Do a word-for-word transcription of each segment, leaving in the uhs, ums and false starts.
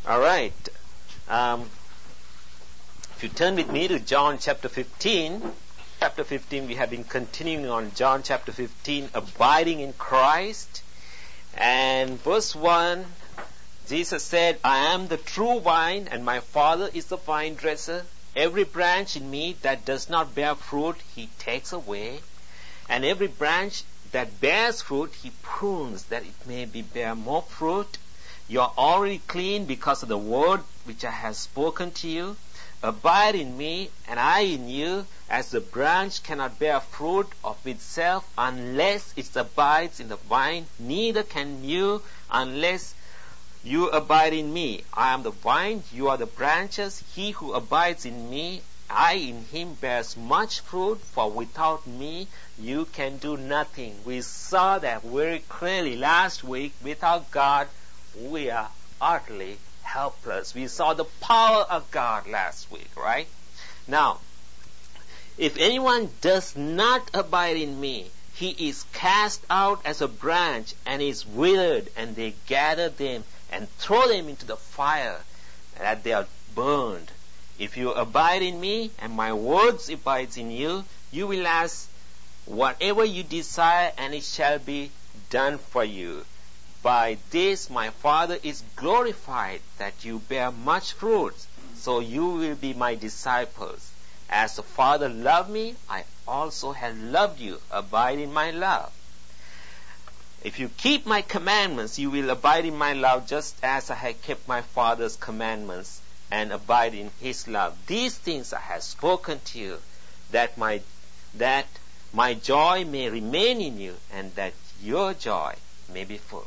All right. Um, if you turn with me to John chapter fifteen, chapter fifteen, we have been continuing on John chapter fifteen, abiding in Christ. And verse one, Jesus said, I am the true vine, and my Father is the vine dresser. Every branch in me that does not bear fruit, he takes away. And every branch that bears fruit, he prunes, that it may be bear more fruit. You are already clean because of the word which I have spoken to you. Abide in me, and I in you, as the branch cannot bear fruit of itself unless it abides in the vine, neither can you unless you abide in me. I am the vine, you are the branches. He who abides in me, I in him, bears much fruit, for without me you can do nothing. We saw that very clearly last week. Without God, we are utterly helpless. We saw the power of God last week, right? Now, if anyone does not abide in me, he is cast out as a branch and is withered, and they gather them and throw them into the fire, that they are burned. If you abide in me, and my words abides in you, you will ask whatever you desire, and it shall be done for you. By this my Father is glorified, that you bear much fruit, so you will be my disciples. As the Father loved me, I also have loved you. Abide in my love. If you keep my commandments, you will abide in my love, just as I have kept my Father's commandments and abide in his love. These things I have spoken to you, that my that my joy may remain in you, and that your joy may be full.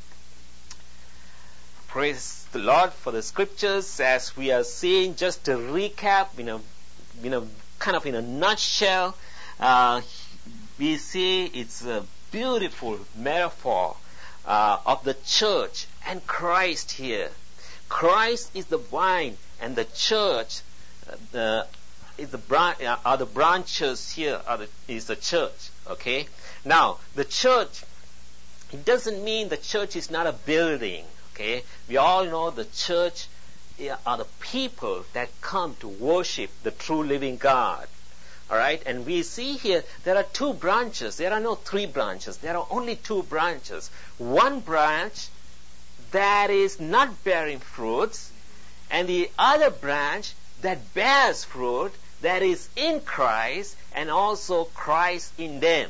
Praise the Lord for the scriptures. As we are seeing, just to recap, in a, in a kind of in a nutshell, uh, we see it's a beautiful metaphor uh, of the church and Christ here. Christ is the vine, and the church uh, the, is the bran- uh, are the branches here. Are the, is the church? Okay. Now, the church. It doesn't mean the church is not a building. Okay. We all know the church are the people that come to worship the true living God. All right, and we see here there are two branches. There are no three branches. There are only two branches. One branch that is not bearing fruits, and the other branch that bears fruit, that is in Christ, and also Christ in them.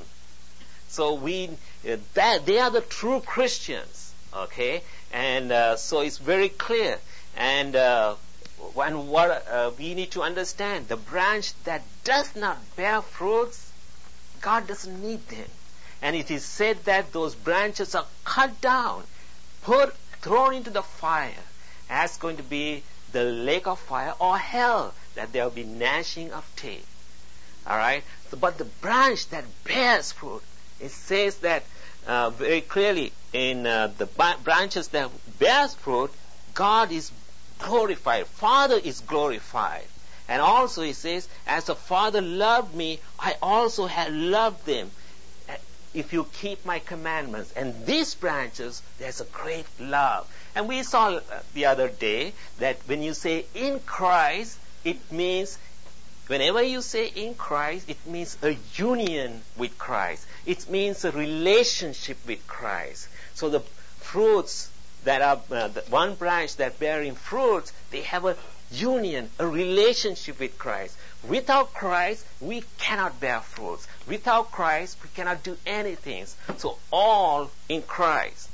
So we uh, that they are the true Christians. Okay, and uh, so it's very clear. And uh, And what uh, we need to understand, the branch that does not bear fruits, God doesn't need them. And it is said that those branches are cut down, put, thrown into the fire, as going to be the lake of fire or hell, that there will be gnashing of teeth. All right. So, but the branch that bears fruit, it says that uh, very clearly in uh, the b- branches that bears fruit, God is glorified. Father is glorified. And also he says, as the Father loved me, I also have loved them. If you keep my commandments. And these branches, there's a great love. And we saw the other day that when you say in Christ, it means, whenever you say in Christ, it means a union with Christ. It means a relationship with Christ. So the fruits that are uh, the one branch that bearing fruits, they have a union, a relationship with Christ. Without Christ, we cannot bear fruits. Without Christ, we cannot do anything. So all in Christ.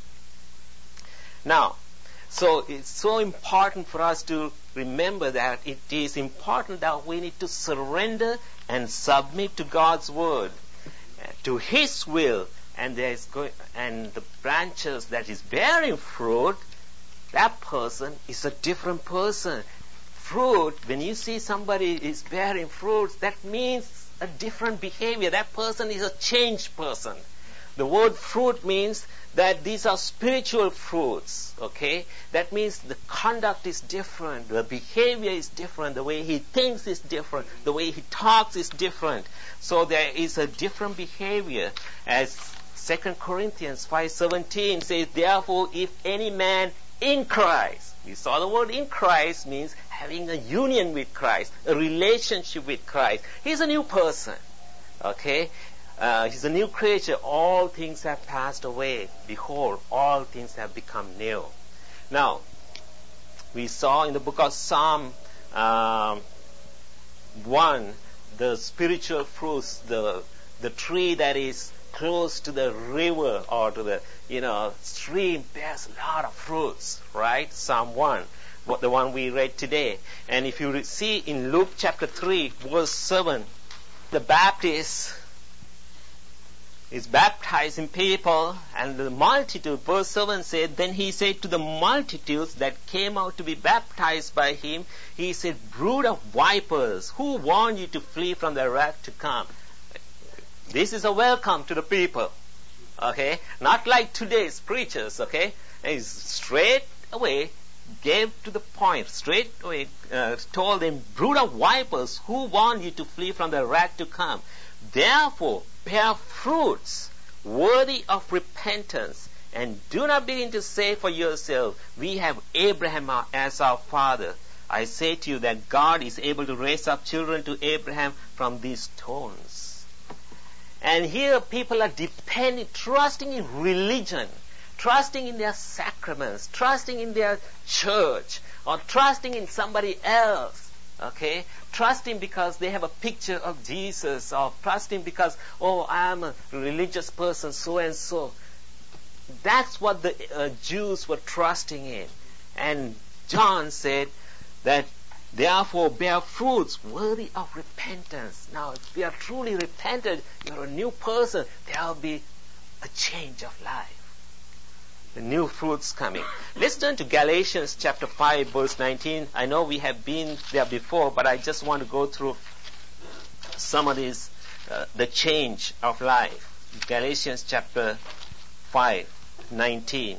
Now, so it's so important for us to remember that it is important that we need to surrender and submit to God's word, to His will. And there is going, and the branches that is bearing fruit, that person is a different person. Fruit, when you see somebody is bearing fruits, that means a different behavior. That person is a changed person. The word fruit means that these are spiritual fruits. Okay, that means the conduct is different, the behavior is different, the way he thinks is different, the way he talks is different. So there is a different behavior, as Second Corinthians five seventeen says, therefore, if any man in Christ, We saw the word in Christ means having a union with Christ, a relationship with Christ. He's a new person. Okay? Uh, he's a new creature. All things have passed away. Behold, all things have become new. Now, we saw in the book of Psalm um, one, the spiritual fruits, the the tree that is close to the river or to the you know stream bears a lot of fruits, right? Psalm one, what the one we read today. And if you see in Luke chapter three, verse seven, the Baptist is baptizing people, and the multitude, verse seven said, then he said to the multitudes that came out to be baptized by him, he said, brood of vipers, who warned you to flee from the wrath to come? This is a welcome to the people. Okay? Not like today's preachers, okay? And he's straight away gave to the point, straight away uh, told them, brood of vipers, who warned you to flee from the wrath to come? Therefore, bear fruits worthy of repentance, and do not begin to say for yourself, we have Abraham as our father. I say to you that God is able to raise up children to Abraham from these stones. And here people are depending, trusting in religion, trusting in their sacraments, trusting in their church, or trusting in somebody else. Okay? Trusting because they have a picture of Jesus, or trusting because, oh, I'm a religious person, so and so. That's what the uh, Jews were trusting in. And John said that, therefore, bear fruits worthy of repentance. Now, if you are truly repented, you're a new person, there will be a change of life. The new fruits coming. Let's turn to Galatians chapter five, verse nineteen. I know we have been there before, but I just want to go through some of these, uh, the change of life. Galatians chapter five, nineteen.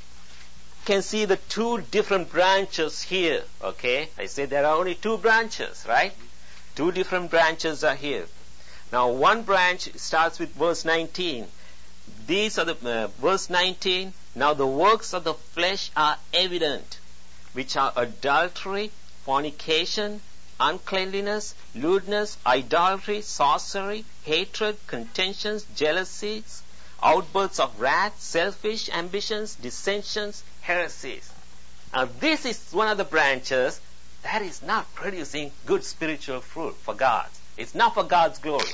You can see the two different branches here. Okay? I said there are only two branches, right? Two different branches are here. Now, one branch starts with verse nineteen. These are the, uh, verse nineteen, now the works of the flesh are evident, which are adultery, fornication, uncleanliness, lewdness, idolatry, sorcery, hatred, contentions, jealousies, outbursts of wrath, selfish ambitions, dissensions, heresies. Now this is one of the branches that is not producing good spiritual fruit for God. It's not for God's glory.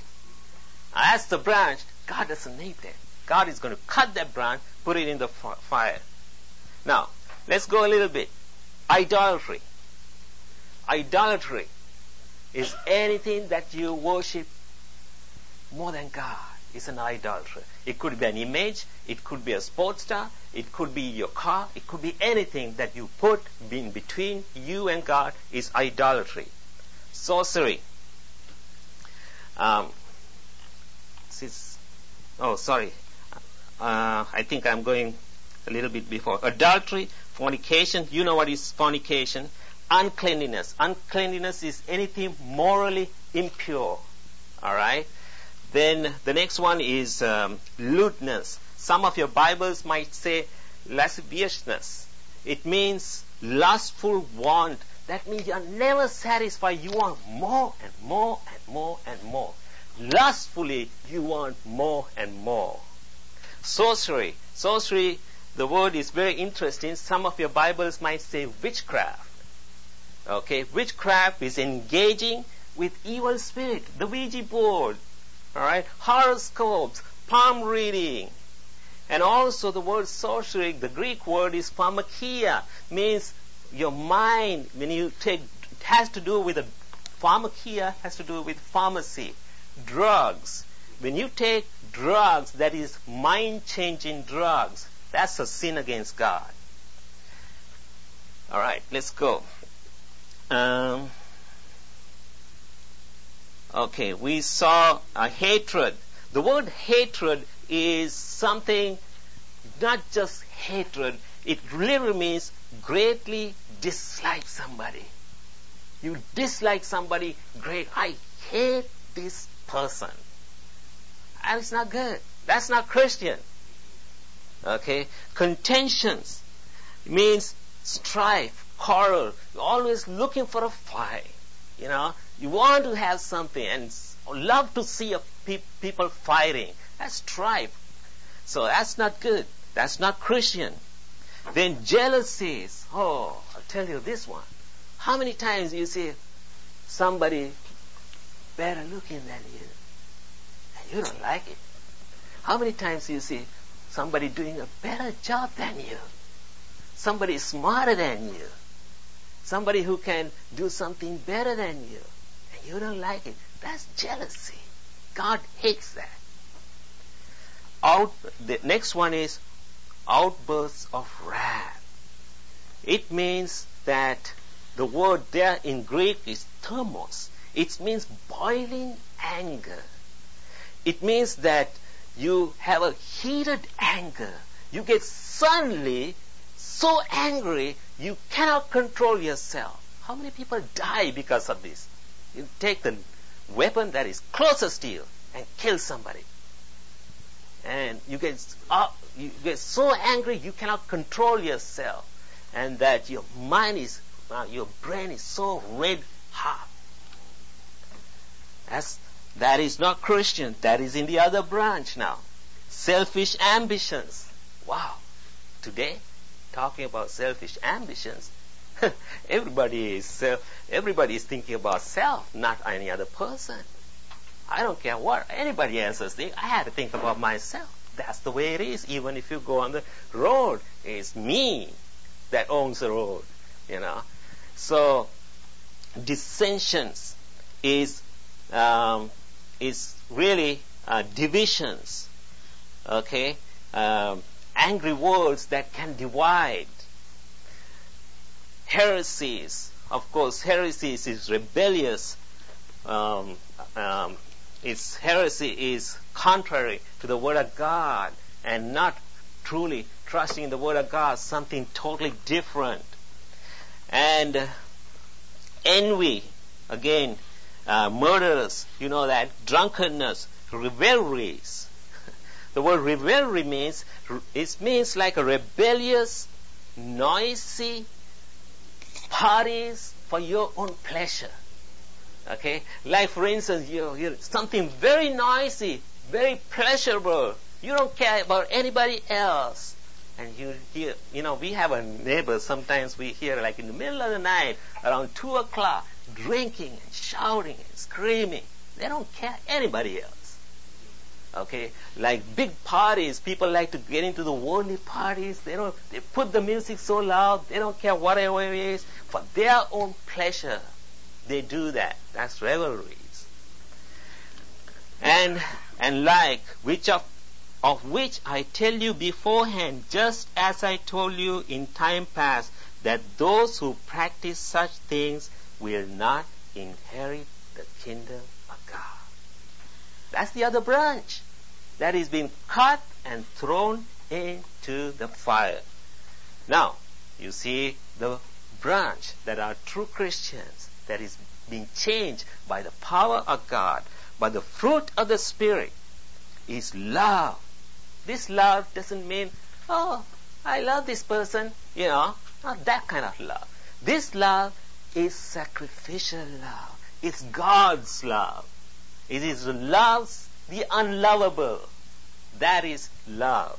As the branch, God doesn't need that. God is going to cut that branch, put it in the fire. Now, let's go a little bit. Idolatry. Idolatry is anything that you worship more than God. It's an idolatry. It could be an image, it could be a sports star, it could be your car, it could be anything that you put in between you and God is idolatry. Sorcery. Um, this, oh, sorry. Uh, I think I'm going a little bit before. Adultery, fornication. You know what is fornication? Uncleanliness. Uncleanliness is anything morally impure. All right. Then the next one is um, lewdness. Some of your Bibles might say lasciviousness. It means lustful want. That means you are never satisfied. You want more and more and more and more. Lustfully, you want more and more. Sorcery. Sorcery, the word is very interesting. Some of your Bibles might say witchcraft. Okay, witchcraft is engaging with evil spirit. The Ouija board. Alright, horoscopes, palm reading. And also the word sorcery, the Greek word is pharmakia, means your mind, when you take, it has to do with, a pharmakia has to do with pharmacy, drugs. When you take drugs, that is mind-changing drugs, that's a sin against God. All right, let's go. Um, okay, we saw a hatred. The word hatred is something, not just hatred, it literally means greatly dislike somebody. You dislike somebody, great, I hate this person. And it's not good. That's not Christian. Okay? Contentions means strife, quarrel. You're always looking for a fight. You know, you want to have something and love to see a pe- people fighting. That's strife. So that's not good. That's not Christian. Then jealousies. Oh, I'll tell you this one. How many times you see somebody better looking than you and you don't like it? How many times you see somebody doing a better job than you? Somebody smarter than you? Somebody who can do something better than you and you don't like it? That's jealousy. God hates that. Out, the next one is outbursts of wrath. It means that the word there in Greek is thermos. It means boiling anger. It means that you have a heated anger. You get suddenly so angry you cannot control yourself. How many people die because of this? You take the weapon that is closest to you and kill somebody. And you get uh, you get so angry you cannot control yourself, and that your mind is, uh, your brain is so red hot. That's that is not Christian. That is in the other branch now. Selfish ambitions. Wow. Today, talking about selfish ambitions, everybody is self, everybody is thinking about self, not any other person. I don't care what anybody else is thinking. I have to think about myself. That's the way it is. Even if you go on the road, it's me that owns the road, you know. So dissensions is um, is really uh, divisions. Okay, um, angry words that can divide. Heresies, of course, heresies is rebellious. Um, um, its heresy is contrary to the Word of God and not truly trusting in the Word of God, something totally different. And uh, envy, again, uh, murders, you know that, drunkenness, revelries. The word revelry means, it means like a rebellious, noisy parties for your own pleasure. Okay, like for instance, you hear something very noisy, very pleasurable. You don't care about anybody else, and you hear. You know, we have a neighbor. Sometimes we hear, like in the middle of the night, around two o'clock, drinking and shouting and screaming. They don't care anybody else. Okay, like big parties, people like to get into the worldly parties. They don't. They put the music so loud. They don't care whatever it is for their own pleasure. They do that. That's revelries. And and like which of of which I tell you beforehand, just as I told you in time past, that those who practice such things will not inherit the kingdom of God. That's the other branch that is being cut and thrown into the fire. Now, you see the branch that are true Christians, that is being changed by the power of God, by the fruit of the Spirit, is love. This love doesn't mean, oh, I love this person, you know, not that kind of love. This love is sacrificial love. It's God's love. It is loves the unlovable. That is love.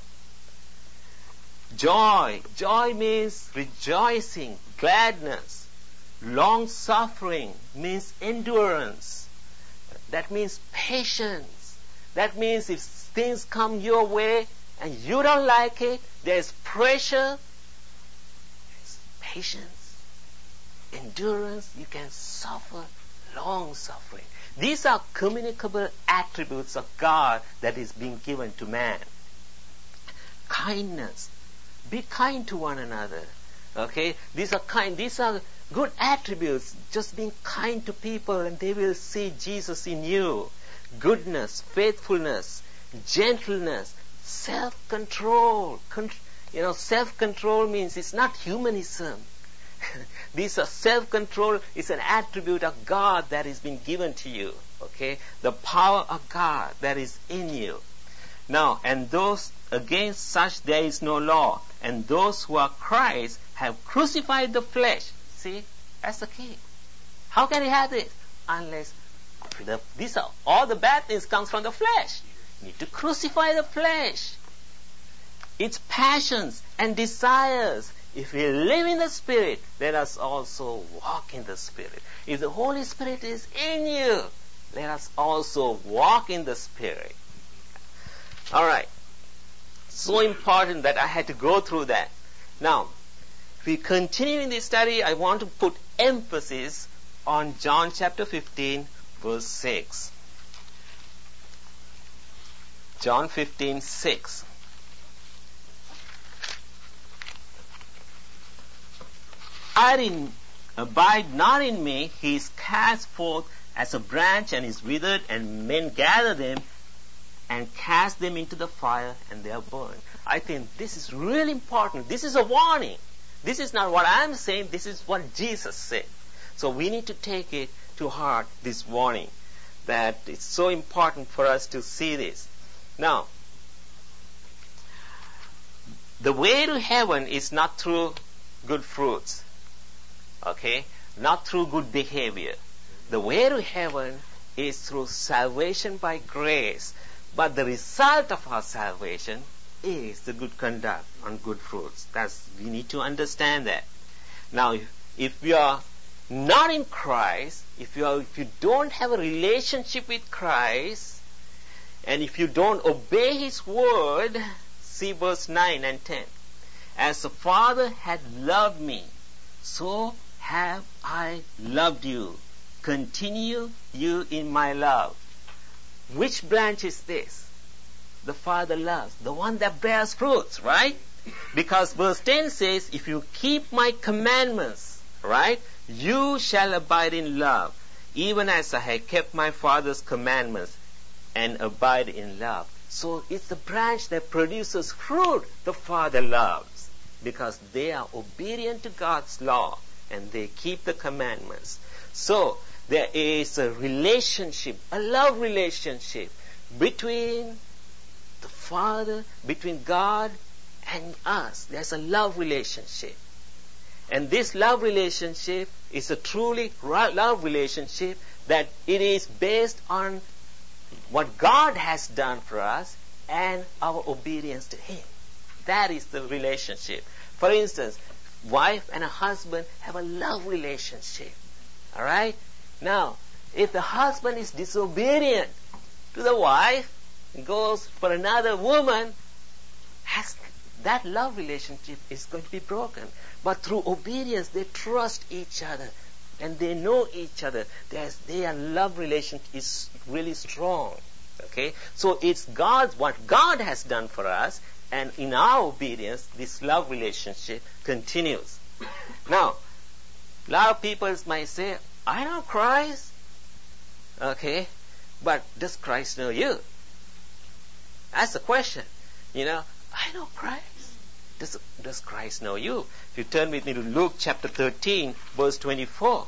Joy. Joy means rejoicing, gladness. Long suffering means endurance. That means patience. That means if things come your way and you don't like it, there's pressure, there's patience, endurance. You can suffer long suffering. These are communicable attributes of God that is being given to man. Kindness. Be kind to one another. Okay? These are kind. These are good attributes. Just being kind to people and they will see Jesus in you. Goodness, faithfulness, gentleness, self-control. Con- you know, self-control means it's not humanism. These are self-control is an attribute of God that has been given to you. Okay? The power of God that is in you. Now, and those against such there is no law. And those who are Christ have crucified the flesh. See, that's the key. How can he have this? Unless the, these are all the bad things comes from the flesh. You need to crucify the flesh. Its passions and desires. If we live in the Spirit, let us also walk in the Spirit. If the Holy Spirit is in you, let us also walk in the Spirit. All right. So important that I had to go through that. Now, if we continue in this study, I want to put emphasis on John chapter fifteen, verse six. John fifteen, six. I abide not in me, he is cast forth as a branch and is withered, and men gather them and cast them into the fire, and they are burned. I think this is really important. This is a warning. This is not what I'm saying, this is what Jesus said. So we need to take it to heart, this warning, that it's so important for us to see this. Now, the way to heaven is not through good fruits. Okay? Not through good behavior. The way to heaven is through salvation by grace. But the result of our salvation is the good conduct and good fruits. That's, we need to understand that. Now, if, if we are not in Christ, if you are, if you don't have a relationship with Christ, and if you don't obey His word, see verse nine and ten. As the Father had loved me, so have I loved you. Continue you in my love. Which branch is this? The Father loves. The one that bears fruits, right? Because verse ten says, if you keep my commandments, right, you shall abide in love, even as I have kept my Father's commandments and abide in love. So it's the branch that produces fruit the Father loves, because they are obedient to God's law and they keep the commandments. So there is a relationship, a love relationship between the Father, between God and us. There's a love relationship. And this love relationship is a truly love relationship that it is based on what God has done for us and our obedience to Him. That is the relationship. For instance, wife and a husband have a love relationship. All right? Now, if the husband is disobedient to the wife, goes for another woman, has, that love relationship is going to be broken. But through obedience, they trust each other and they know each other. There's, their love relationship is really strong. Okay? So it's God's, what God has done for us, and in our obedience, this love relationship continues. Now, a lot of people might say, I know Christ. Okay, but does Christ know you? That's the question. You know, I know Christ. Does, does Christ know you? If you turn with me to Luke chapter thirteen, verse twenty-four.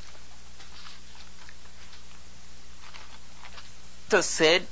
Jesus said,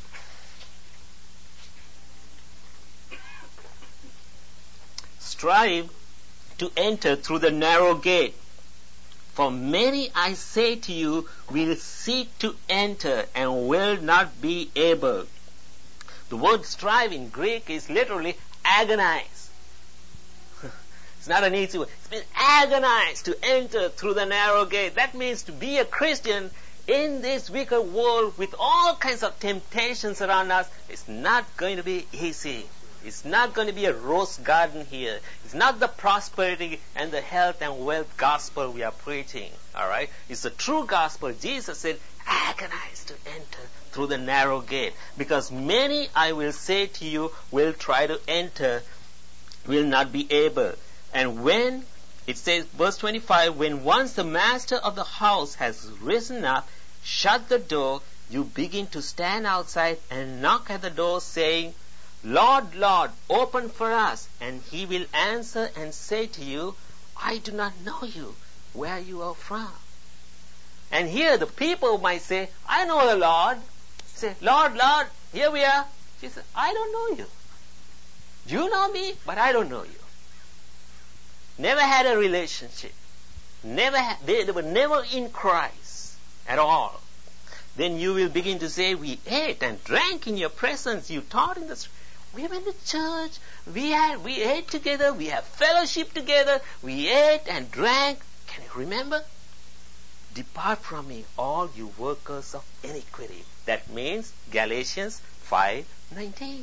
strive to enter through the narrow gate. For many, I say to you, will seek to enter and will not be able. The word strive in Greek is literally agonize. It's not an easy word. It's been agonized to enter through the narrow gate. That means to be a Christian in this wicked world with all kinds of temptations around us, it's not going to be easy. It's not going to be a rose garden here. It's not the prosperity and the health and wealth gospel we are preaching. Alright? It's the true gospel. Jesus said, agonize to enter through the narrow gate. Because many, I will say to you, will try to enter, will not be able. And when, it says, verse twenty-five, when once the master of the house has risen up, shut the door, you begin to stand outside and knock at the door, saying, Lord, Lord, open for us. And He will answer and say to you, I do not know you, where you are from. And here the people might say, I know the Lord. Say, Lord, Lord, here we are. She said, I don't know you. You know me, but I don't know you. never had a relationship, never had, they, they were never in Christ at all, then you will begin to say, we ate and drank in your presence, you taught in the street. We went to church, we had, we ate together, we have fellowship together, we ate and drank. Can you remember? Depart from me, all you workers of iniquity. That means Galatians five nineteen.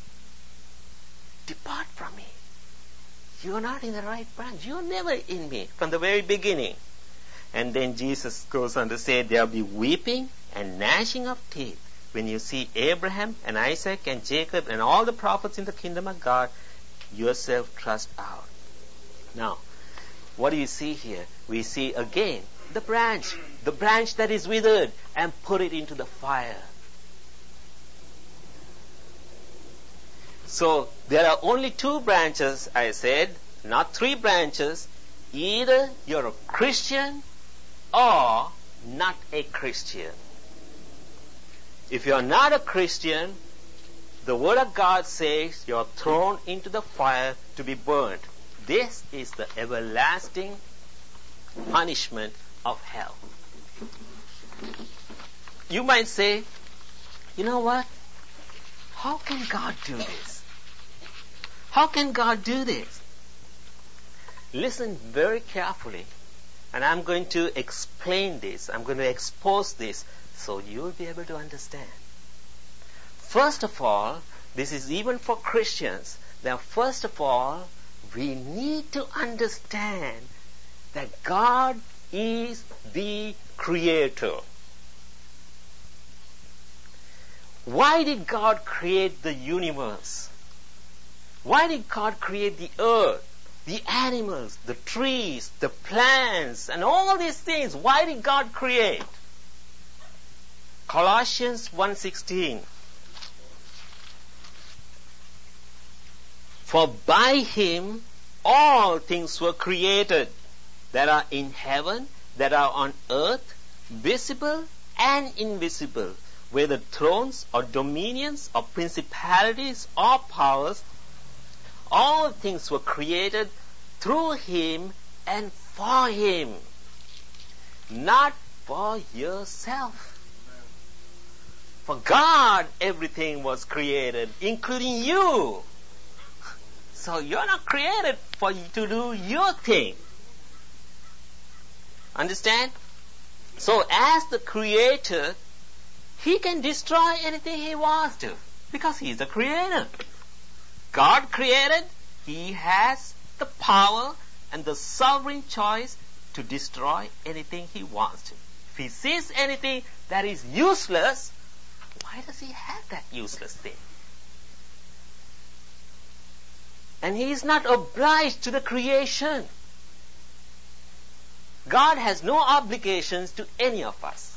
Depart from me. You are not in the right branch. You are never in me from the very beginning. And then Jesus goes on to say, there will be weeping and gnashing of teeth when you see Abraham and Isaac and Jacob and all the prophets in the kingdom of God, yourself thrust out. Now, what do you see here? We see again the branch, the branch that is withered, and put it into the fire. So there are only two branches, I said, not three branches. Either you're a Christian or not a Christian. If you're not a Christian, the Word of God says you're thrown into the fire to be burnt. This is the everlasting punishment of hell. You might say, you know what? How can God do this? How can God do this? Listen very carefully, and I'm going to explain this. I'm going to expose this so you'll be able to understand. First of all, this is even for Christians. Now, first of all, we need to understand that God is the Creator. Why did God create the universe? Why did God create the earth, the animals, the trees, the plants, and all these things? Why did God create? Colossians one sixteen. For by him all things were created that are in heaven, that are on earth, visible and invisible, whether thrones or dominions or principalities or powers. All things were created through him and for him, not for yourself. For God, everything was created, including you. So you're not created for you to do your thing. Understand? So as the Creator, he can destroy anything he wants to, because he's the Creator. God created, he has the power and the sovereign choice to destroy anything he wants to. If he sees anything that is useless, why does he have that useless thing? And he is not obliged to the creation. God has no obligations to any of us.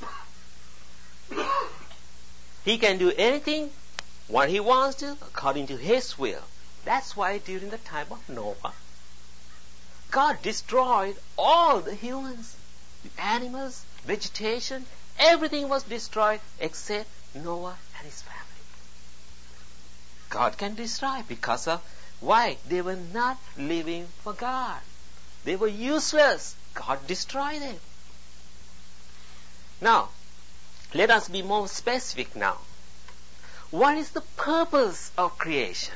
He can do anything what he wants to according to his will. That's why during the time of Noah, God destroyed all the humans, the animals, vegetation, everything was destroyed except Noah and his family. God can destroy because of why? They were not living for God. They were useless. God destroyed them. Now, let us be more specific now. What is the purpose of creation?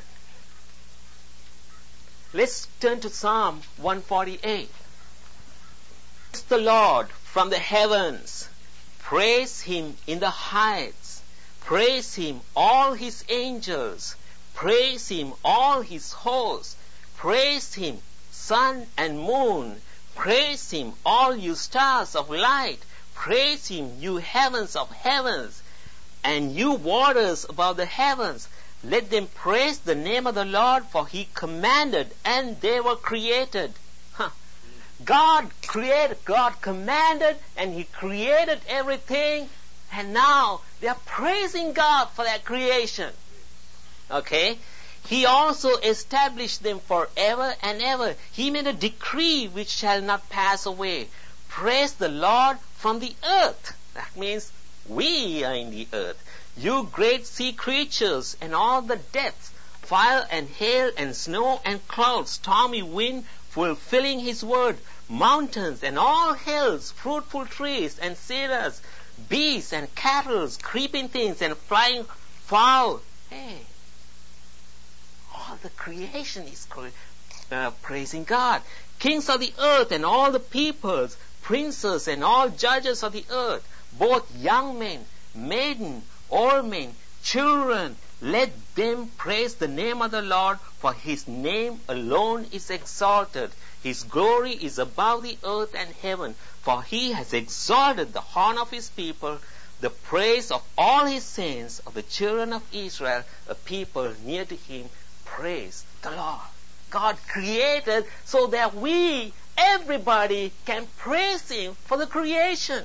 Let's turn to Psalm one forty-eight. Praise the Lord from the heavens. Praise him in the heights. Praise him, all his angels. Praise him, all his hosts. Praise him, sun and moon. Praise him, all you stars of light. Praise him, you heavens of heavens, and you waters above the heavens. Let them praise the name of the Lord, for he commanded, and they were created. Huh. God created, God commanded, and he created everything, and now they are praising God for that creation. Okay? He also established them forever and ever. He made a decree which shall not pass away. Praise the Lord from the earth. That means we are in the earth. You great sea creatures and all the depths, fire and hail and snow and clouds, stormy wind, fulfilling his word, mountains and all hills, fruitful trees and cedars, beasts and cattle, creeping things and flying fowl. Hey, all the creation is uh, praising God. Kings of the earth and all the peoples, princes and all judges of the earth, both young men, maiden, old men, children, let them praise the name of the Lord, for his name alone is exalted. His glory is above the earth and heaven, for he has exalted the horn of his people, the praise of all his saints, of the children of Israel, a people near to him. Praise the Lord. God created so that we, everybody, can praise him for the creation.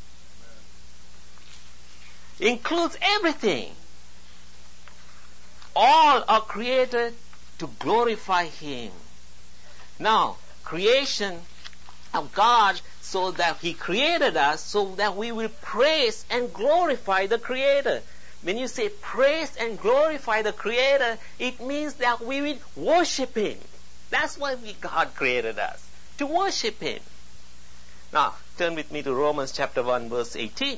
Includes everything. All are created to glorify him. Now, creation of God, so that he created us so that we will praise and glorify the Creator. When you say praise and glorify the Creator, it means that we will worship him. That's why we, God created us, to worship him. Now, turn with me to Romans chapter one, verse eighteen.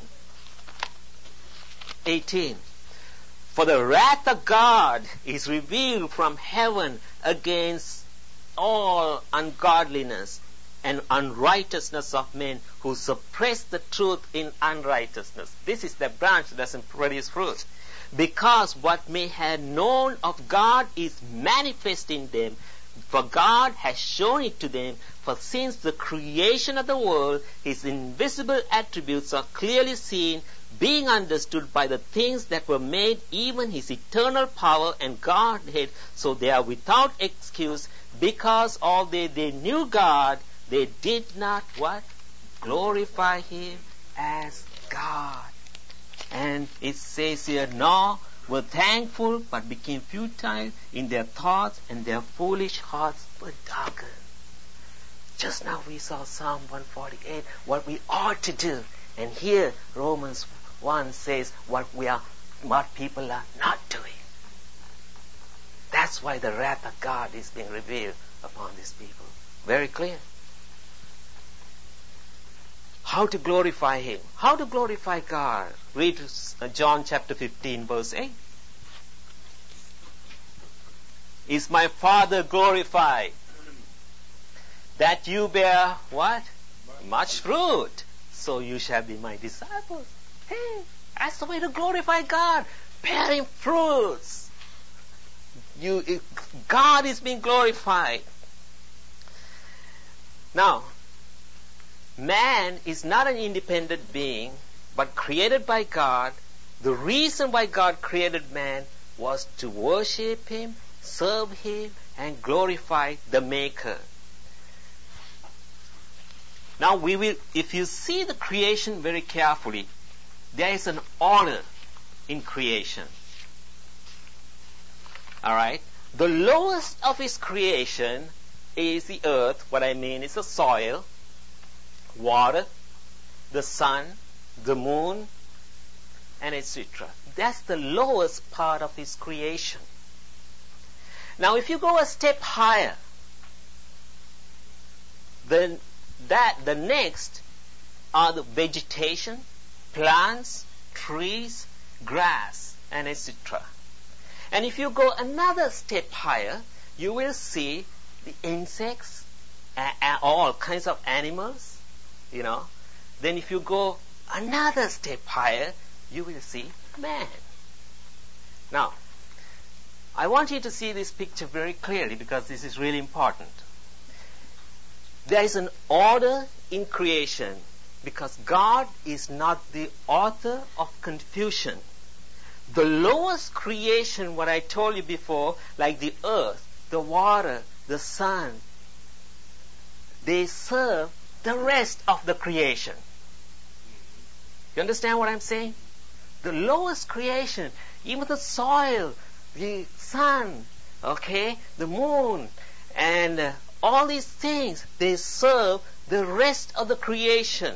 eighteen. For the wrath of God is revealed from heaven against all ungodliness and unrighteousness of men who suppress the truth in unrighteousness. This is the branch that doesn't produce fruit. Because what may have known of God is manifest in them, for God has shown it to them. For since the creation of the world, his invisible attributes are clearly seen, being understood by the things that were made, even his eternal power and Godhead, so they are without excuse. Because although they knew God, they did not what? Glorify him as God. And it says here, nor were thankful, but became futile in their thoughts, and their foolish hearts were darkened. Just now we saw Psalm one forty-eight, what we ought to do. And here Romans one says what we are, what people are not doing. That's why the wrath of God is being revealed upon these people. Very clear. How to glorify him? How to glorify God? Read John chapter fifteen, verse eight. Is my Father glorified? That you bear what? Much fruit. So you shall be my disciples. Hey, that's the way to glorify God. Bearing fruits. You, it, God is being glorified. Now, man is not an independent being, but created by God. The reason why God created man was to worship him, serve him, and glorify the Maker. Now, we will, if you see the creation very carefully, there is an order in creation. Alright? The lowest of his creation is the earth. What I mean is the soil, water, the sun, the moon, and et cetera. That's the lowest part of his creation. Now, if you go a step higher, then that the next are the vegetation, plants, trees, grass, and et cetera. And if you go another step higher, you will see the insects, uh, uh, all kinds of animals, you know. Then if you go another step higher, you will see man. Now, I want you to see this picture very clearly because this is really important. There is an order in creation because God is not the author of confusion. The lowest creation, what I told you before, like the earth, the water, the sun, they serve the rest of the creation. You understand what I'm saying? The lowest creation, even the soil, the sun, okay, the moon, and uh, all these things, they serve the rest of the creation.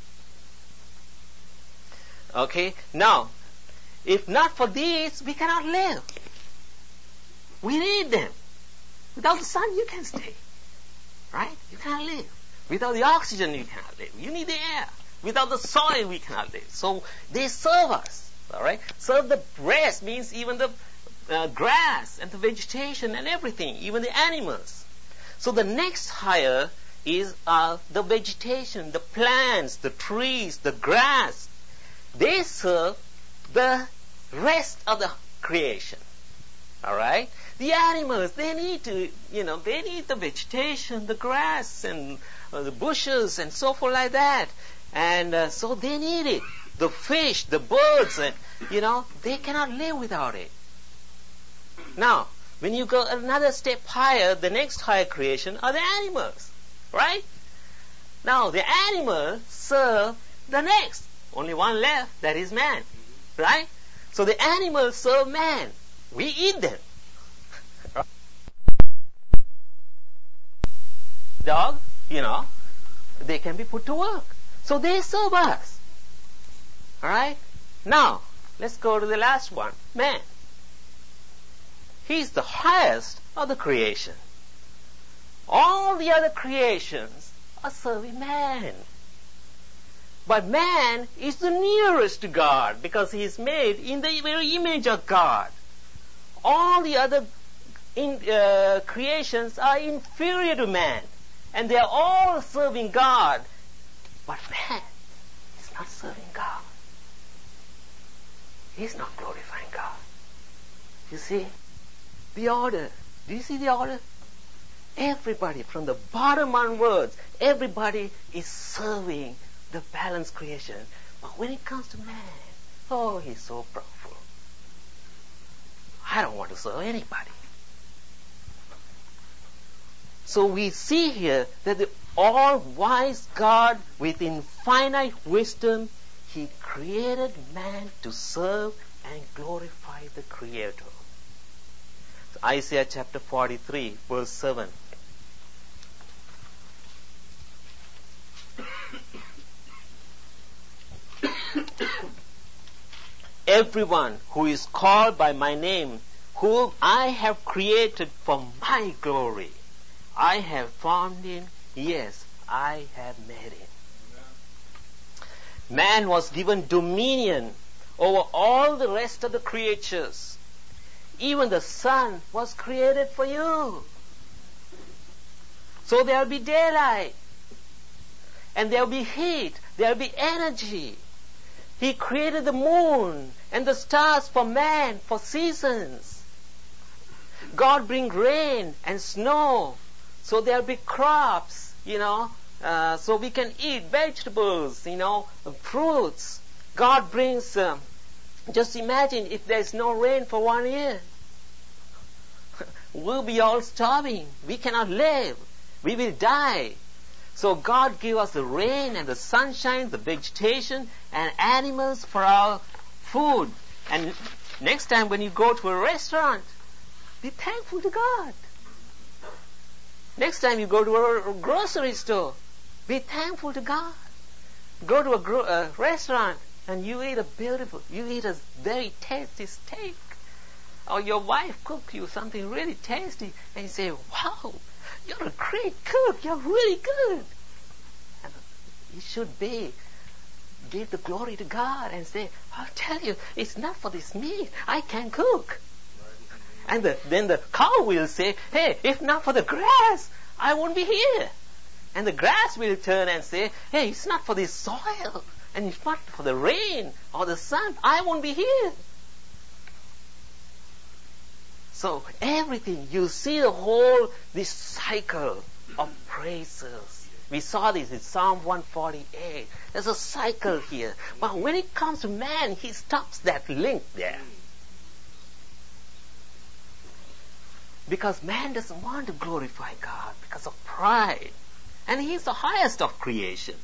Okay, now, if not for these, we cannot live. We need them. Without the sun, you can't stay. Right? You cannot live. Without the oxygen, you cannot live. You need the air. Without the soil, we cannot live. So they serve us. All right? Serve the rest means even the uh, grass and the vegetation and everything, even the animals. So the next higher is uh, the vegetation, the plants, the trees, the grass. They serve the rest of the creation. All right? The animals, they need to, you know, they need the vegetation, the grass, and uh, the bushes, and so forth like that. And uh, so they need it. The fish, the birds, and, you know, they cannot live without it. Now, when you go another step higher, the next higher creation are the animals. Right? Now, the animals serve the next. Only one left, that is man. Right? So the animals serve man. We eat them. Dog, you know, they can be put to work. So they serve us. Alright? Now, let's go to the last one. Man. He's the highest of the creation. All the other creations are serving man. But man is the nearest to God because he is made in the very image of God. All the other in, uh, creations are inferior to man. And they are all serving God. But man is not serving God. He's not glorifying God. You see? The order. Do you see the order? Everybody, from the bottom onwards, everybody is serving the balanced creation. But when it comes to man, oh, he's so proudful. I don't want to serve anybody. So we see here that the all-wise God, with infinite wisdom, he created man to serve and glorify the Creator. So Isaiah chapter forty-three, verse seven. Everyone who is called by my name, whom I have created for my glory, I have formed him, yes, I have made him. Man was given dominion over all the rest of the creatures. Even the sun was created for you. So there will be daylight, and there will be heat, there will be energy. He created the moon and the stars for man, for seasons. God bring rain and snow, so there will be crops, you know, uh, so we can eat vegetables, you know, fruits. God brings, um, just imagine if there's no rain for one year. We'll be all starving. We cannot live. We will die. So God gave us the rain and the sunshine, the vegetation, and animals for our food. And next time when you go to a restaurant, be thankful to God. Next time you go to a grocery store, be thankful to God. Go to a, gro- a restaurant and you eat a beautiful, you eat a very tasty steak. Or your wife cooks you something really tasty and you say, wow, you're a great cook, you're really good. And it should be, give the glory to God and say, I'll tell you, it's not for this meat, I can cook. And the, then the cow will say, hey, if not for the grass, I won't be here. And the grass will turn and say, hey, it's not for this soil, and it's not for the rain or the sun, I won't be here. So everything, you see the whole, this cycle of praises. We saw this in Psalm one forty-eight. There's a cycle here. But when it comes to man, he stops that link there. Because man doesn't want to glorify God because of pride. And he's the highest of creation.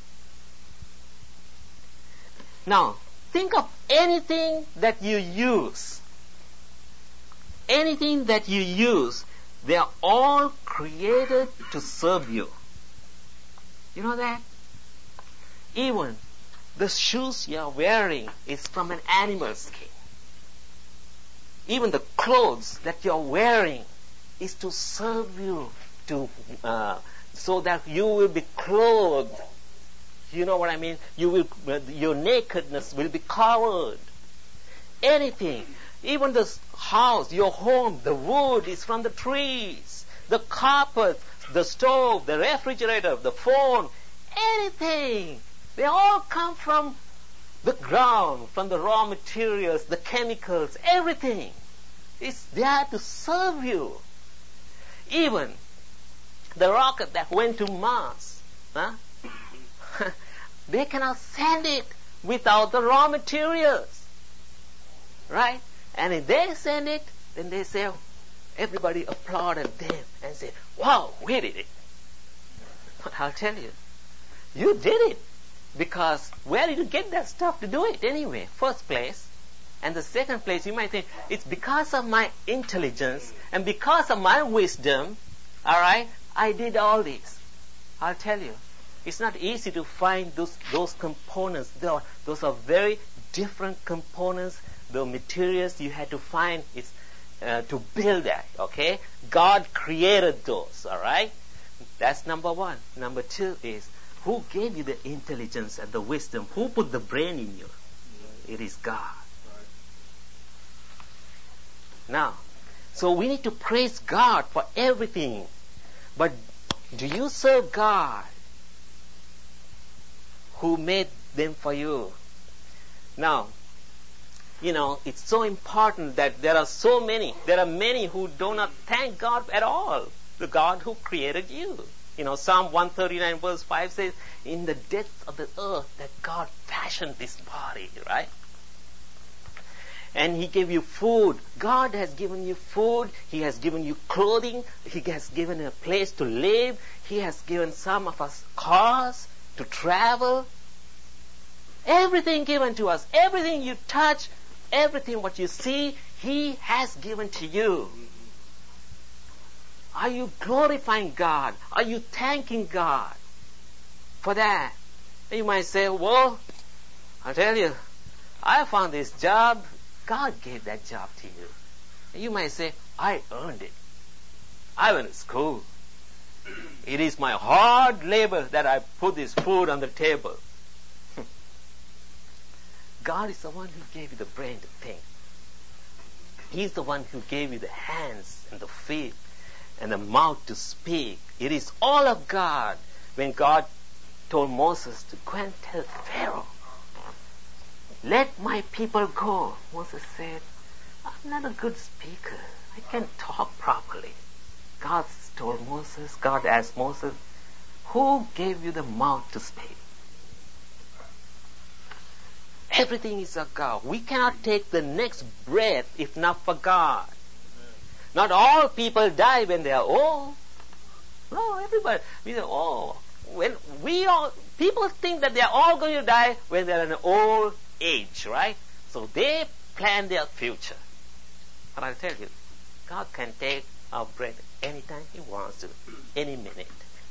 Now, think of anything that you use. Anything that you use, they are all created to serve you. You know that? Even the shoes you are wearing is from an animal skin. Even the clothes that you are wearing is to serve you, to uh, so that you will be clothed. You know what I mean? You will, your nakedness will be covered. Anything, even the house, your home, the wood is from the trees. The carpet, the stove, the refrigerator, the phone, anything. They all come from the ground, from the raw materials, the chemicals, everything. It's there to serve you. Even the rocket that went to Mars, huh? They cannot send it without the raw materials. Right? And if they send it, then they say, everybody applauded them and said, wow, we did it. But I'll tell you, you did it. Because where did you get that stuff to do it anyway? First place. And the second place, you might think, it's because of my intelligence and because of my wisdom, alright, I did all this. I'll tell you, it's not easy to find those those components. They are, those are very different components. The materials you had to find is uh, to build that, okay? God created those, alright? That's number one. Number two is, who gave you the intelligence and the wisdom? Who put the brain in you? It is God. Now, so we need to praise God for everything. But do you serve God who made them for you? Now, you know, it's so important that there are so many, there are many who do not thank God at all. The God who created you. You know, Psalm one thirty-nine verse five says, in the depths of the earth that God fashioned this body, right? And He gave you food. God has given you food. He has given you clothing. He has given a place to live. He has given some of us cars to travel. Everything given to us. Everything you touch, everything what you see, He has given to you. Are you glorifying God? Are you thanking God for that? And you might say, well, I'll tell you, I found this job. God gave that job to you. And you might say, I earned it. I went to school. It is my hard labor that I put this food on the table. God is the one who gave you the brain to think. He's the one who gave you the hands and the feet and the mouth to speak. It is all of God. When God told Moses to go and tell Pharaoh, let my people go, Moses said, I'm not a good speaker. I can't talk properly. God told Moses, God asked Moses, who gave you the mouth to speak? Everything is of God. We cannot take the next breath if not for God. Not all people die when they are old. No, everybody. We say, oh, when we all, people think that they are all going to die when they are in an old age, right? So they plan their future. But I'll tell you, God can take our breath anytime He wants to, any minute.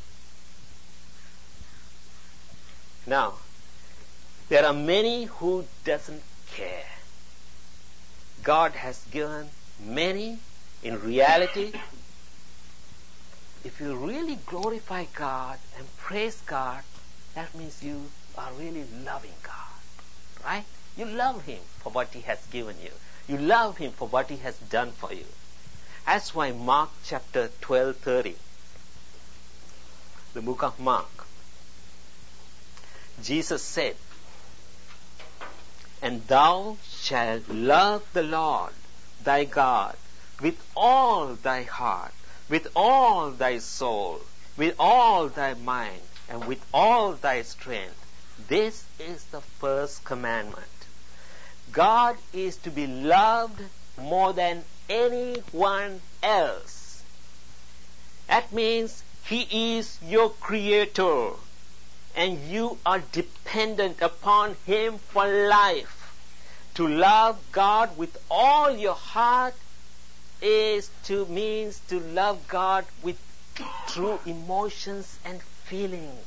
Now, there are many who doesn't care. God has given many. In reality, if you really glorify God and praise God, that means you are really loving God, right? You love Him for what He has given you. You love Him for what He has done for you. That's why Mark chapter twelve thirty, the book of Mark, Jesus said, and thou shalt love the Lord thy God with all thy heart, with all thy soul, with all thy mind, and with all thy strength. This is the first commandment. God is to be loved more than anyone else. That means He is your creator, and you are dependent upon Him for life. To love God with all your heart is to means to love God with true emotions and feelings.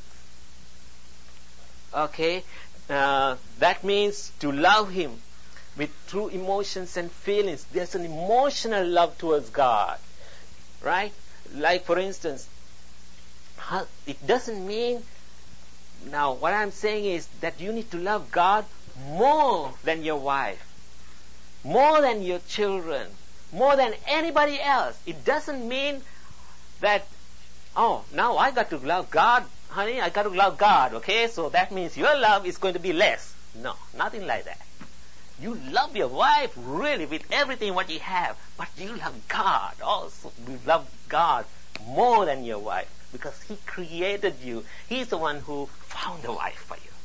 Okay, uh, that means to love Him with true emotions and feelings. There's an emotional love towards God, right? Like for instance, it doesn't mean, now what I'm saying is that you need to love God more than your wife, more than your children, more than anybody else. It doesn't mean that, oh, now I got to love God, honey, I got to love God, okay? So that means your love is going to be less. No, nothing like that. You love your wife really with everything what you have, but you love God also. You love God more than your wife because He created you. He's the one who found a wife for you.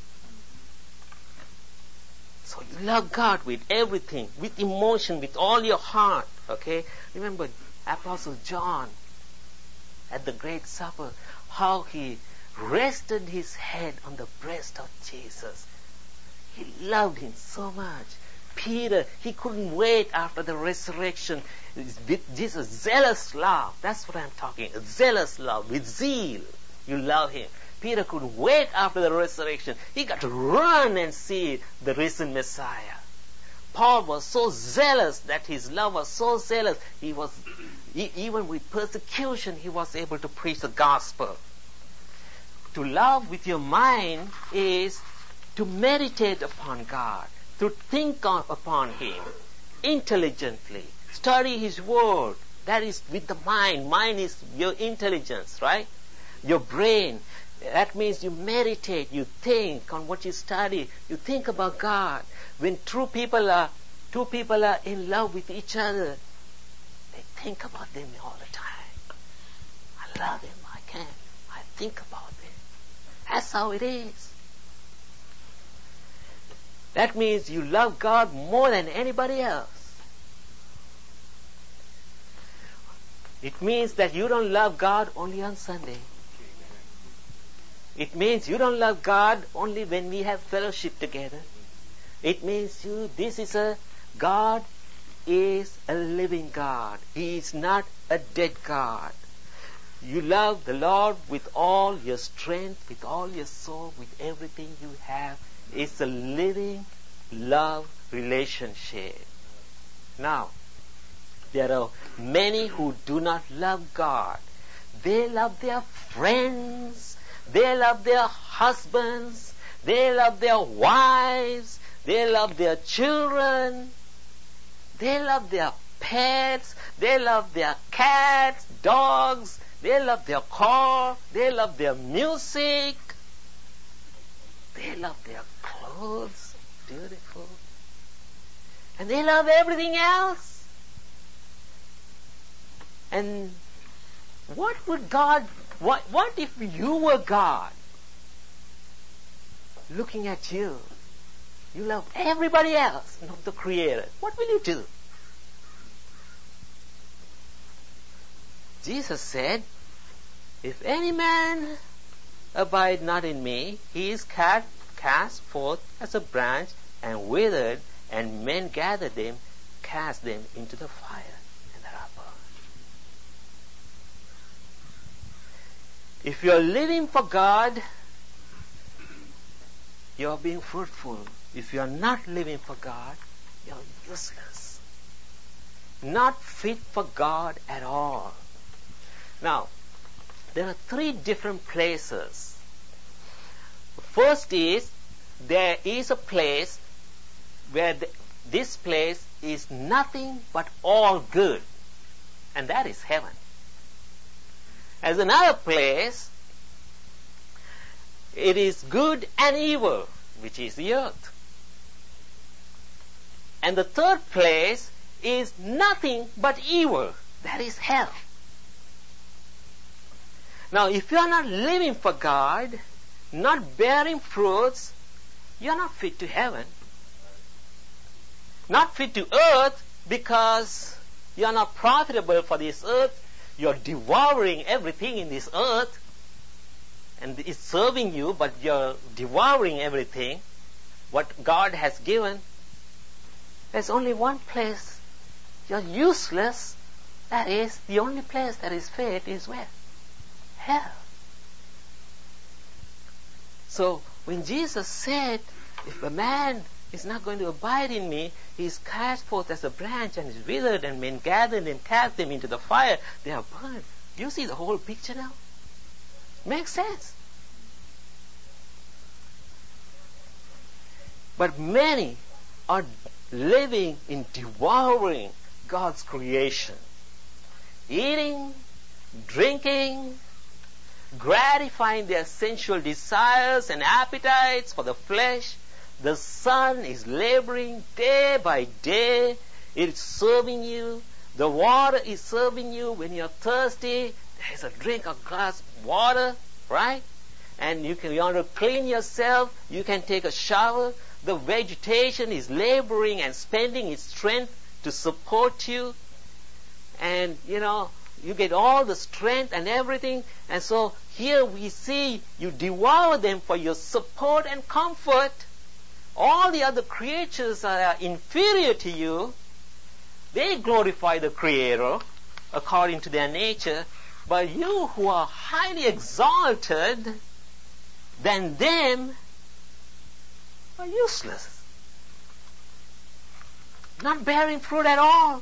So you love God with everything, with emotion, with all your heart, okay? Remember Apostle John at the Great Supper, how he rested his head on the breast of Jesus. He loved him so much. Peter, he couldn't wait after the resurrection. With Jesus, zealous love. That's what I'm talking. A zealous love, with zeal. You love him. Peter couldn't wait after the resurrection. He got to run and see the risen Messiah. Paul was so zealous that his love was so zealous. He was, he, even with persecution, he was able to preach the gospel. To love with your mind is to meditate upon God, to think of, upon Him intelligently, study His Word. That is with the mind. Mind is your intelligence, right? Your brain. That means you meditate, you think on what you study, you think about God. When two people are, two people are in love with each other, they think about them all the time. I love him, I can. I think about him. That's how it is. That means you love God more than anybody else. It means that you don't love God only on Sunday. It means you don't love God only when we have fellowship together. It means you, this is a, God is a living God. He is not a dead God. You love the Lord with all your strength, with all your soul, with everything you have. It's a living love relationship. Now, there are many who do not love God. They love their friends. They love their husbands. They love their wives. They love their children. They love their pets. They love their cats, dogs. They love their car. They love their music. They love their clothes. Beautiful. And they love everything else. And what would God, what, what if you were God? Looking at you. You love everybody else, not the Creator. What will you do? Jesus said, if any man abide not in me, he is cast, cast forth as a branch and withered, and men gather them, cast them into the fire, and they are burned. If you are living for God, you are being fruitful. If you are not living for God, you are useless. Not fit for God at all. Now, there are three different places. First is, there is a place where the, this place is nothing but all good. And that is heaven. As another place, it is good and evil, which is the earth. And the third place is nothing but evil, that is hell. Now, if you are not living for God, not bearing fruits, you are not fit to heaven. Not fit to earth because you are not profitable for this earth. You are devouring everything in this earth. And it's serving you, but you are devouring everything. What God has given. There's only one place. You're useless. That is, the only place that is fit is where? Hell. So, when Jesus said, if a man is not going to abide in me, he is cast forth as a branch and is withered, and men gather them, cast them into the fire, they are burned. Do you see the whole picture now? Makes sense. But many are living in devouring God's creation. Eating, drinking, gratifying their sensual desires and appetites for the flesh. The sun is laboring day by day. It's serving you. The water is serving you when you're thirsty. There's a drink, a glass of water, right? And you can you want to clean yourself. You can take a shower. The vegetation is laboring and spending its strength to support you. And, you know, you get all the strength and everything. And so here we see you devour them for your support and comfort. All the other creatures are inferior to you. They glorify the Creator according to their nature. But you who are highly exalted than them are useless. Not bearing fruit at all.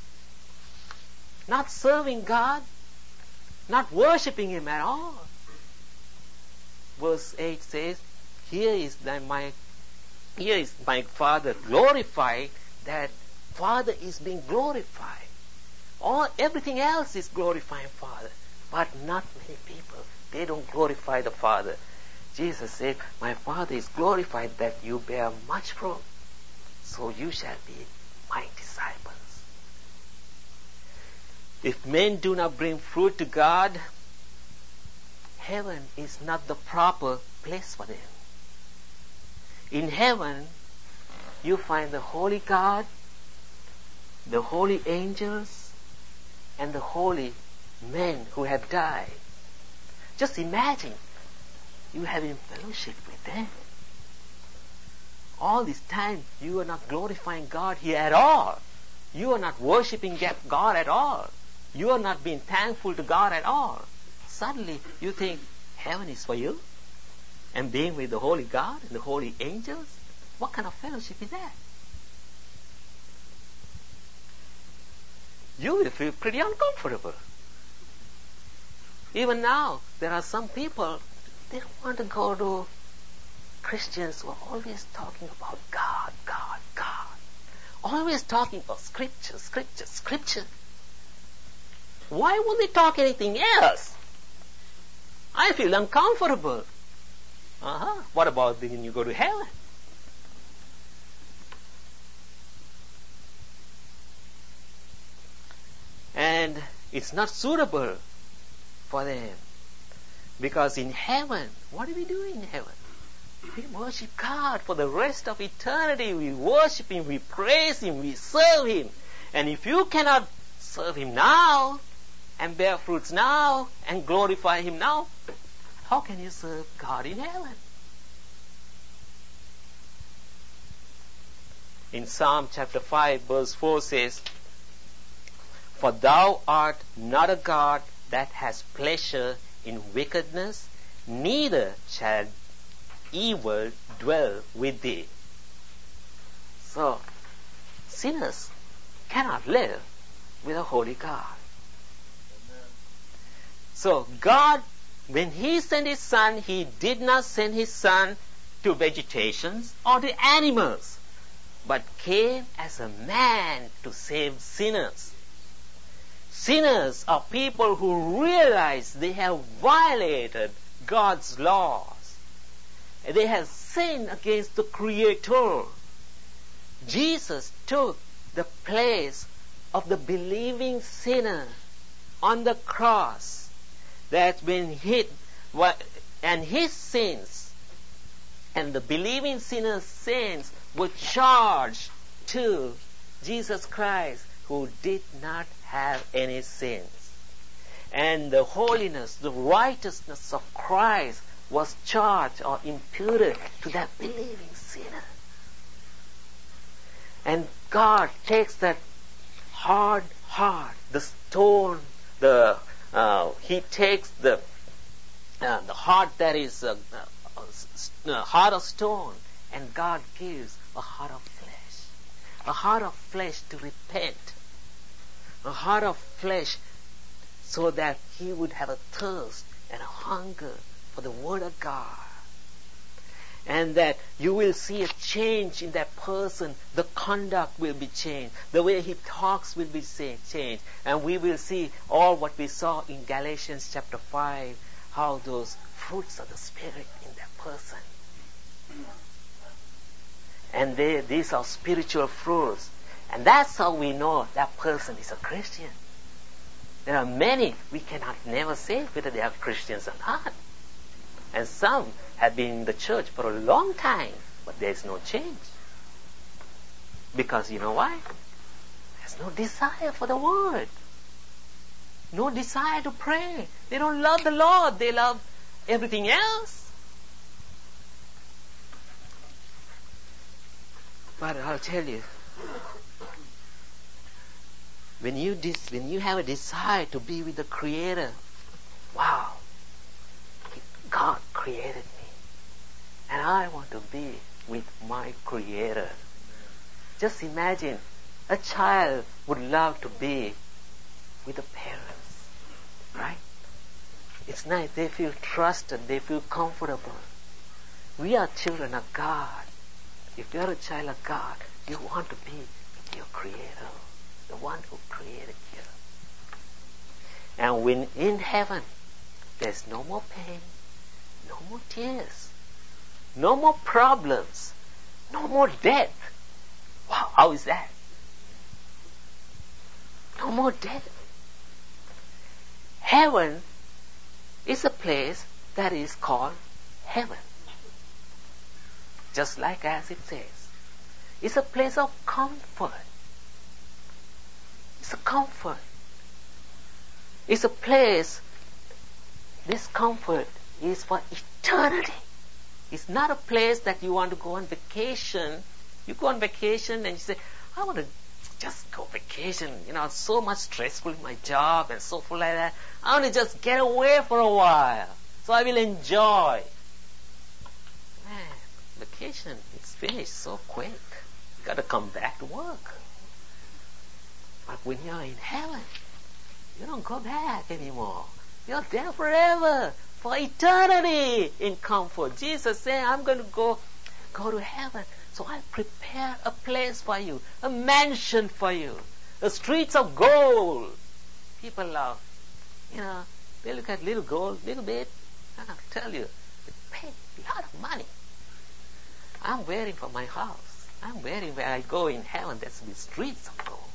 Not serving God. Not worshiping Him at all. Verse eight says, Here is thy, my here is my Father glorified, that Father is being glorified. All everything else is glorifying Father. But not many people. They don't glorify the Father. Jesus said, My Father is glorified that you bear much fruit, so you shall be my disciples. If men do not bring fruit to God, heaven is not the proper place for them. In heaven, you find the holy God, the holy angels, and the holy men who have died. Just imagine you having fellowship with them. All this time, you are not glorifying God here at all. You are not worshiping God at all. You are not being thankful to God at all. Suddenly, you think heaven is for you? And being with the holy God and the holy angels? What kind of fellowship is that? You will feel pretty uncomfortable. Even now, there are some people, they don't want to go to Christians who are always talking about God, God, God. Always talking about scripture, scripture, scripture. Why would they talk anything else? I feel uncomfortable. Uh-huh. What about when you go to heaven? And it's not suitable for them. Because in heaven, what do we do in heaven? We worship God for the rest of eternity. We worship Him, we praise Him, we serve Him. And if you cannot serve Him now, and bear fruits now, and glorify Him now, how can you serve God in heaven? In Psalm chapter five, verse four says, For thou art not a God that has pleasure in wickedness, neither shall evil dwell with thee. So, sinners cannot live with a holy God. Amen. So, God, when He sent His Son, He did not send His Son to vegetations or to animals, but came as a man to save sinners. Sinners are people who realize they have violated God's laws. They have sinned against the Creator. Jesus took the place of the believing sinner on the cross. That when he, and his sins and the believing sinner's sins were charged to Jesus Christ, who did not have any sins. And the holiness, the righteousness of Christ was charged or imputed to that believing sinner. And God takes that hard heart, the stone, the uh, He takes the uh, the heart that is uh, uh, uh, heart of stone, and God gives a heart of flesh, a heart of flesh to repent, a heart of flesh, so that He would have a thirst and a hunger for the Word of God. And that you will see a change in that person. The conduct will be changed. The way he talks will be changed. And we will see all what we saw in Galatians chapter five, how those fruits of the Spirit in that person. And they, these are spiritual fruits. And that's how we know that person is a Christian. There are many, we cannot never say whether they are Christians or not. And some have been in the church for a long time, but there is no change. Because you know why? There's no desire for the Word. No desire to pray. They don't love the Lord. They love everything else. But I'll tell you, when you dis- when you have a desire to be with the Creator, wow, God created me, and I want to be with my Creator. Just imagine, a child would love to be with the parents, right? It's nice. They feel trusted. They feel comfortable. We are children of God. If you are a child of God, you want to be with your Creator, the one who created you. And when in heaven, there's no more pain, no more tears, no more problems, no more death. Wow, how is that? No more death. Heaven is a place that is called heaven. Just like as it says. It's a place of comfort. It's a comfort. It's a place, this comfort is for eternity. It's not a place that you want to go on vacation. You go on vacation and you say, I want to just go vacation. You know, so much stressful in my job and so forth like that. I want to just get away for a while. So I will enjoy. Man, vacation, it's finished so quick. You got to come back to work. But when you're in heaven, you don't go back anymore. You're there forever, for eternity in comfort. Jesus said, I'm going to go, go to heaven. So I'll prepare a place for you, a mansion for you, the streets of gold. People love, you know, they look at little gold, little bit. I'll tell you, they pay a lot of money. I'm wearing for my house. I'm wearing where I go in heaven. There's the streets of gold.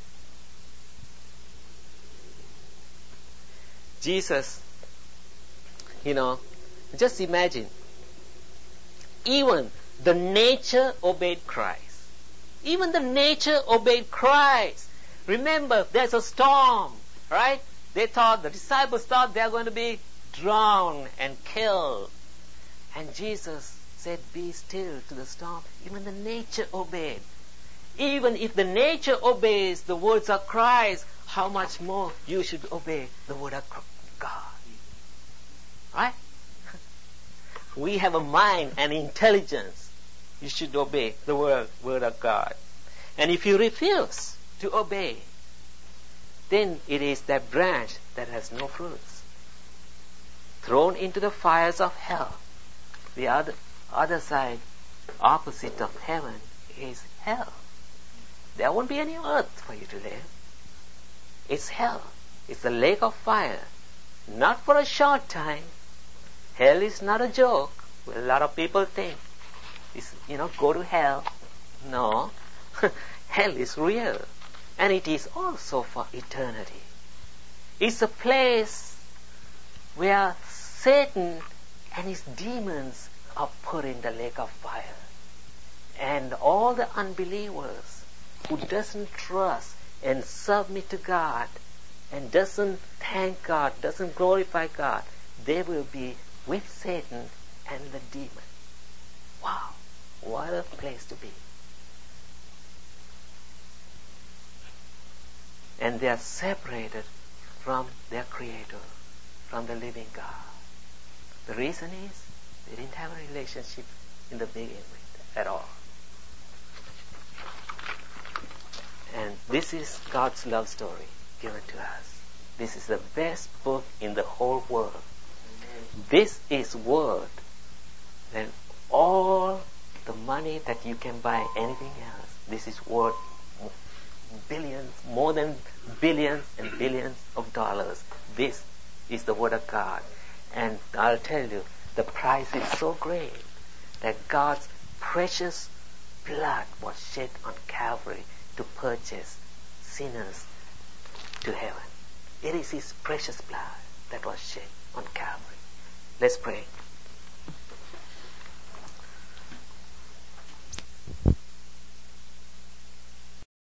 Jesus, you know, just imagine, even the nature obeyed Christ. Even the nature obeyed Christ. Remember, there's a storm, right? They thought, the disciples thought they are going to be drowned and killed. And Jesus said, be still to the storm. Even the nature obeyed. Even if the nature obeys the words of Christ, how much more you should obey the word of God. Right? We have a mind and intelligence. You should obey the word, word of God. And if you refuse to obey, then it is that branch that has no fruits, thrown into the fires of hell. The other, other side, opposite of heaven, is hell. There won't be any earth for you to live. It's hell. It's a lake of fire. Not for a short time. Hell is not a joke. A lot of people think, it's, you know, go to hell. No. Hell is real. And it is also for eternity. It's a place where Satan and his demons are put in the lake of fire. And all the unbelievers who doesn't trust and submit to God and doesn't thank God, doesn't glorify God, they will be with Satan and the demon. Wow, what a place to be. And they are separated from their Creator, from the living God. The reason is they didn't have a relationship in the beginning at all. And this is God's love story given to us. This is the best book in the whole world. This is worth than all the money that you can buy anything else. This is worth billions, more than billions and billions of dollars. This is the Word of God. And I'll tell you, the price is so great that God's precious blood was shed on Calvary to purchase sinners to heaven. It is His precious blood that was shed on Calvary. Let's pray.